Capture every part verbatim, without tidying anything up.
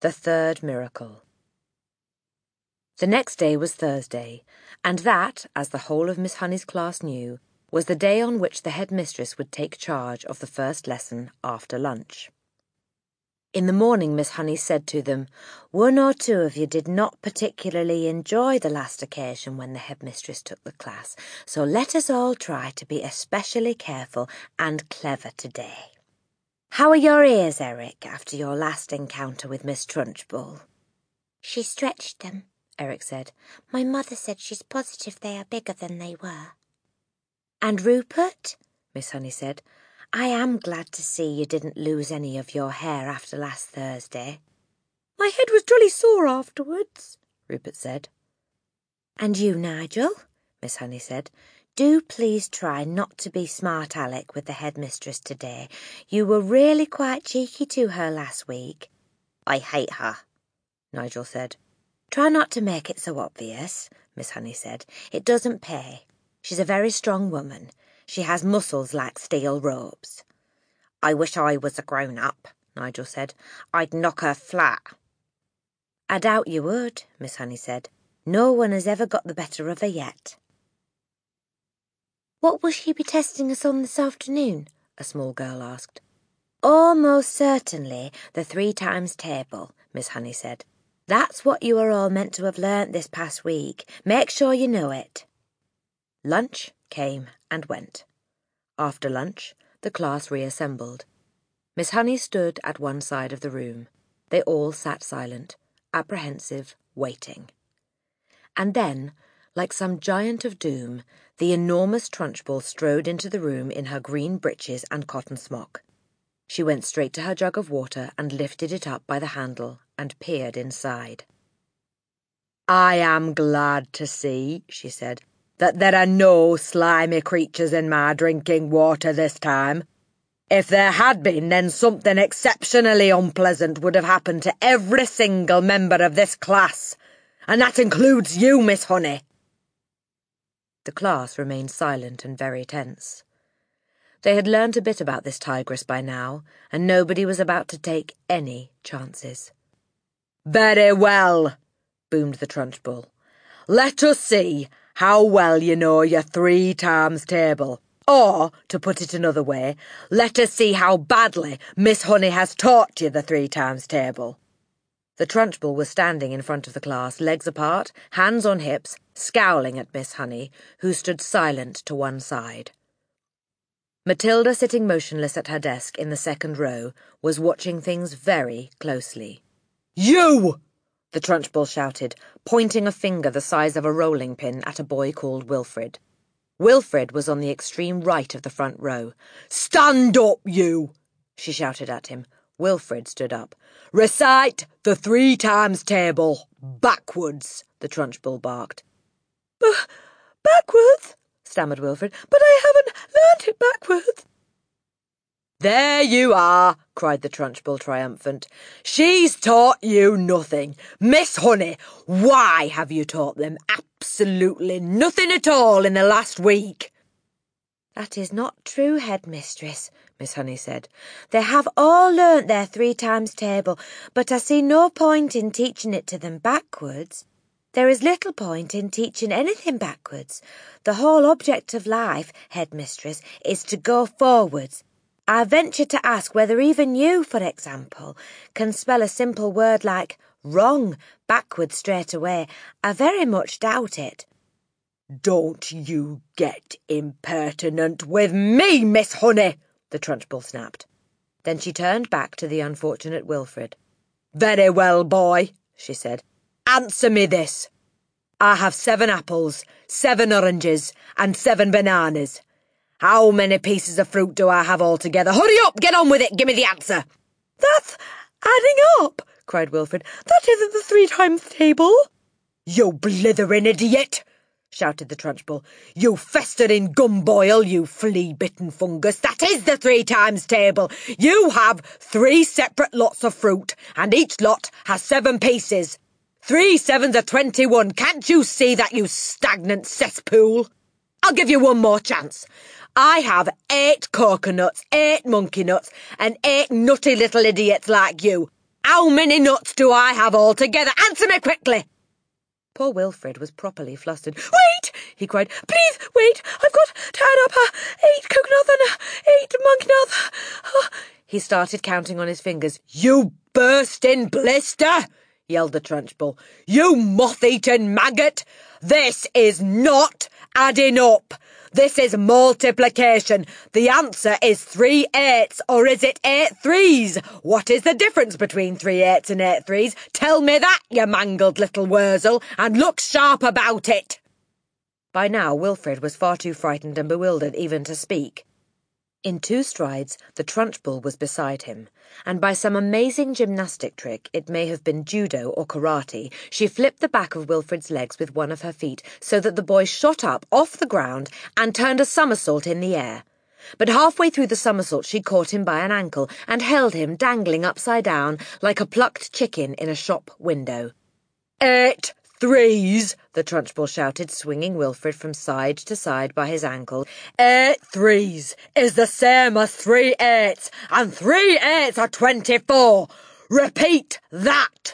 The Third Miracle. The next day was Thursday, and that, as the whole of Miss Honey's class knew, was the day on which the headmistress would take charge of the first lesson after lunch. In the morning Miss Honey said to them, "One or two of you did not particularly enjoy the last occasion when the headmistress took the class, so let us all try to be especially careful and clever today. How are your ears, Eric, after your last encounter with Miss Trunchbull?" "She stretched them," Eric said. "My mother said she's positive they are bigger than they were." "And Rupert?" Miss Honey said. "I am glad to see you didn't lose any of your hair after last Thursday." "My head was jolly sore afterwards," Rupert said. "And you, Nigel?" Miss Honey said. "Do please try not to be smart Alec with the headmistress today. You were really quite cheeky to her last week." "I hate her," Nigel said. "Try not to make it so obvious," Miss Honey said. "It doesn't pay. She's a very strong woman. She has muscles like steel ropes." "I wish I was a grown-up," Nigel said. "I'd knock her flat." "I doubt you would," Miss Honey said. "No one has ever got the better of her yet." "What will she be testing us on this afternoon?" a small girl asked. "Oh, most certainly the three times table," Miss Honey said. "That's what you are all meant to have learnt this past week. Make sure you know it." Lunch came and went. After lunch, the class reassembled. Miss Honey stood at one side of the room. They all sat silent, apprehensive, waiting. And then, like some giant of doom, the enormous Trunchbull strode into the room in her green breeches and cotton smock. She went straight to her jug of water and lifted it up by the handle and peered inside. "I am glad to see," she said, "that there are no slimy creatures in my drinking water this time. If there had been, then something exceptionally unpleasant would have happened to every single member of this class, and that includes you, Miss Honey." The class remained silent and very tense. They had learnt a bit about this tigress by now, and nobody was about to take any chances. "Very well," boomed the Trunchbull. "Let us see how well you know your three times table. Or, to put it another way, let us see how badly Miss Honey has taught you the three times table." The Trunchbull was standing in front of the class, legs apart, hands on hips, scowling at Miss Honey, who stood silent to one side. Matilda, sitting motionless at her desk in the second row, was watching things very closely. "You!" the Trunchbull shouted, pointing a finger the size of a rolling pin at a boy called Wilfred. Wilfred was on the extreme right of the front row. "Stand up, you!" she shouted at him. Wilfred stood up. "Recite the three times table backwards," the Trunchbull barked. B- backwards? stammered Wilfred. "But I haven't learnt it backwards." "There you are," cried the Trunchbull, triumphant. "She's taught you nothing. Miss Honey, why have you taught them absolutely nothing at all in the last week?" "That is not true, headmistress," Miss Honey said. "They have all learnt their three times table, but I see no point in teaching it to them backwards. There is little point in teaching anything backwards. The whole object of life, headmistress, is to go forwards. I venture to ask whether even you, for example, can spell a simple word like wrong backwards straight away. I very much doubt it." "Don't you get impertinent with me, Miss Honey," the Trunchbull snapped. Then she turned back to the unfortunate Wilfred. "Very well, boy," she said. "Answer me this. I have seven apples, seven oranges, and seven bananas. How many pieces of fruit do I have altogether? Hurry up, get on with it, give me the answer." "That's adding up," cried Wilfred. "That isn't the three times table." "You blithering idiot!" shouted the Trunchbull. "You festering gumboil, you flea-bitten fungus. That is the three times table. You have three separate lots of fruit, and each lot has seven pieces. Three sevens are twenty-one. Can't you see that, you stagnant cesspool? I'll give you one more chance. I have eight coconuts, eight monkey nuts, and eight nutty little idiots like you. How many nuts do I have altogether? Answer me quickly. Poor Wilfrid was properly flustered. Wait, he cried. Please, wait. I've got to add up uh, eight coconut and uh, eight monk nuts. Uh. He started counting on his fingers. You bursting blister, yelled the Trunchbull. You moth-eaten maggot. This is not adding up. This is multiplication. The answer is three eights, or is it eight threes? What is the difference between three eights and eight threes? Tell me that, you mangled little wurzel, and look sharp about it. By now, Wilfrid was far too frightened and bewildered even to speak. In two strides, the Trunchbull was beside him, and by some amazing gymnastic trick, it may have been judo or karate, she flipped the back of Wilfrid's legs with one of her feet so that the boy shot up off the ground and turned a somersault in the air. But halfway through the somersault, she caught him by an ankle and held him dangling upside down like a plucked chicken in a shop window. Eight threes, the Trunchbull shouted, swinging Wilfrid from side to side by his ankle. Eight threes is the same as three eights, and three eights are twenty-four. Repeat that.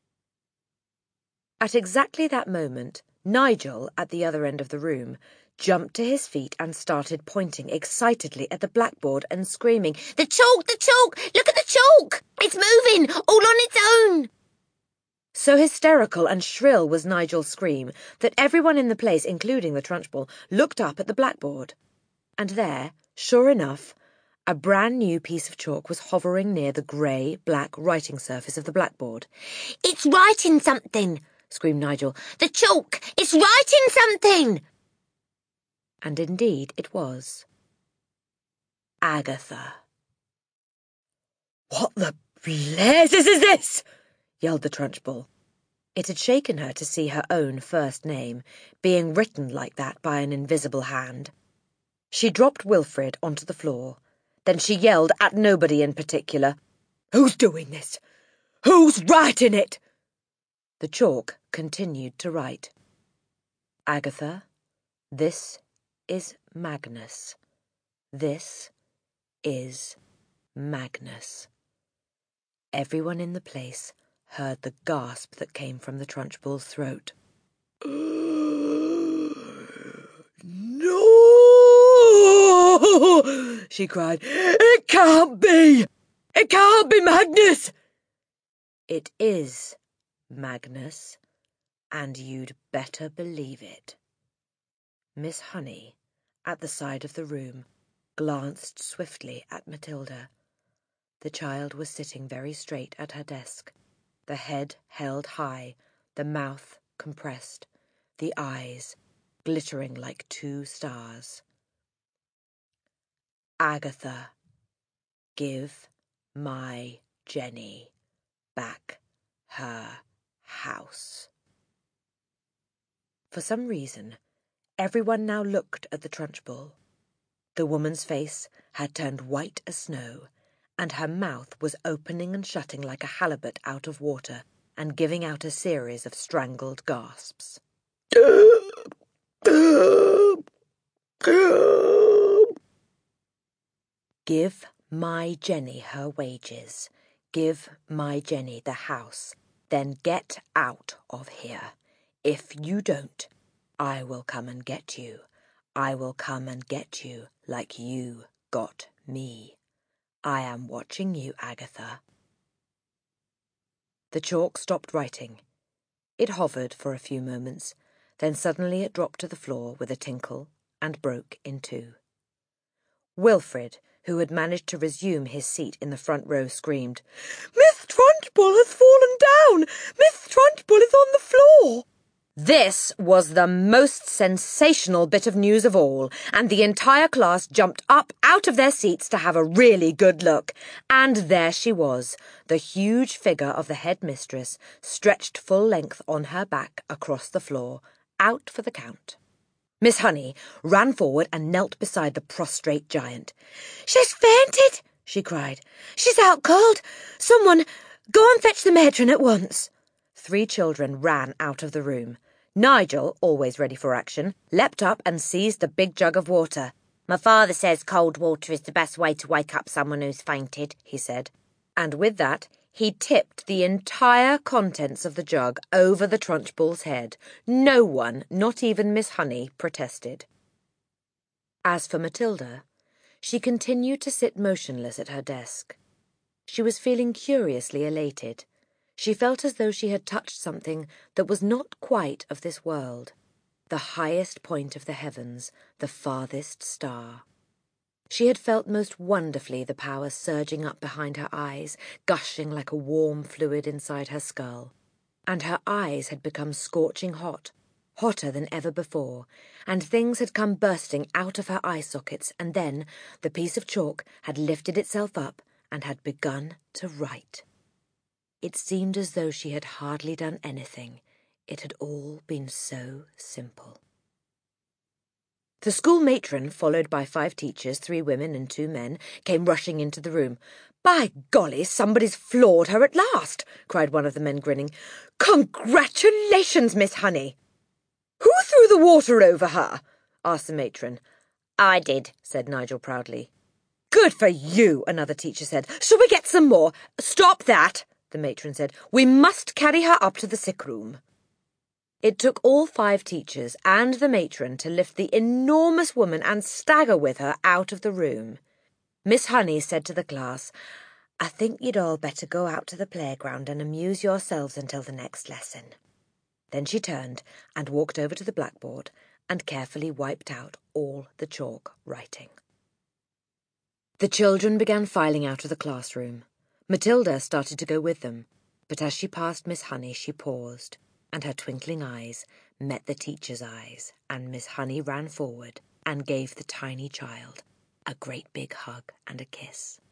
At exactly that moment, Nigel, at the other end of the room, jumped to his feet and started pointing excitedly at the blackboard and screaming, The chalk, the chalk! Look at the chalk! It's moving, all on its own! So hysterical and shrill was Nigel's scream that everyone in the place, including the Trunchbull, looked up at the blackboard. And there, sure enough, a brand new piece of chalk was hovering near the grey, black writing surface of the blackboard. It's writing something, screamed Nigel. The chalk! It's writing something! And indeed it was. Agatha. What the blazes is this? Yelled the Trunchbull. It had shaken her to see her own first name being written like that by an invisible hand. She dropped Wilfrid onto the floor. Then she yelled at nobody in particular. Who's doing this? Who's writing it? The chalk continued to write. Agatha, this is Magnus. This is Magnus. Everyone in the place heard the gasp that came from the Trunchbull's throat. No! She cried. It can't be! It can't be Magnus! It is Magnus, and you'd better believe it. Miss Honey, at the side of the room, glanced swiftly at Matilda. The child was sitting very straight at her desk, the head held high, the mouth compressed, the eyes glittering like two stars. Agatha, give my Jenny back her house. For some reason, everyone now looked at the Trunchbull. The woman's face had turned white as snow, and her mouth was opening and shutting like a halibut out of water and giving out a series of strangled gasps. Give my Jenny her wages. Give my Jenny the house. Then get out of here. If you don't, I will come and get you. I will come and get you like you got me. I am watching you, Agatha. The chalk stopped writing. It hovered for a few moments, then suddenly it dropped to the floor with a tinkle and broke in two. Wilfrid, who had managed to resume his seat in the front row, screamed, Miss Trunchbull has fallen down! Miss Trunchbull is on the floor! This was the most sensational bit of news of all, and the entire class jumped up out of their seats to have a really good look. And there she was, the huge figure of the headmistress, stretched full length on her back across the floor, out for the count. Miss Honey ran forward and knelt beside the prostrate giant. She's fainted, she cried. She's out cold. Someone, go and fetch the matron at once. Three children ran out of the room. Nigel, always ready for action, leapt up and seized the big jug of water. My father says cold water is the best way to wake up someone who's fainted, he said. And with that, He tipped the entire contents of the jug over the Trunchbull's head. No one, not even Miss Honey, protested. As for Matilda, she continued to sit motionless at her desk. She was feeling curiously elated. She felt as though she had touched something that was not quite of this world, the highest point of the heavens, the farthest star. She had felt most wonderfully the power surging up behind her eyes, gushing like a warm fluid inside her skull. And her eyes had become scorching hot, hotter than ever before, and things had come bursting out of her eye sockets, and then the piece of chalk had lifted itself up and had begun to write. It seemed as though she had hardly done anything. It had all been so simple. The school matron, followed by five teachers, three women and two men, came rushing into the room. "By golly, somebody's floored her at last!" cried one of the men, grinning. "Congratulations, Miss Honey!" "Who threw the water over her?" asked the matron. "I did," said Nigel proudly. "Good for you," another teacher said. "Shall we get some more?" "Stop that," the matron said. "We must carry her up to the sick room." It took all five teachers and the matron to lift the enormous woman and stagger with her out of the room. Miss Honey said to the class, "I think you'd all better go out to the playground and amuse yourselves until the next lesson." Then she turned and walked over to the blackboard and carefully wiped out all the chalk writing. The children began filing out of the classroom. Matilda started to go with them, but as she passed Miss Honey she paused, and her twinkling eyes met the teacher's eyes, and Miss Honey ran forward and gave the tiny child a great big hug and a kiss.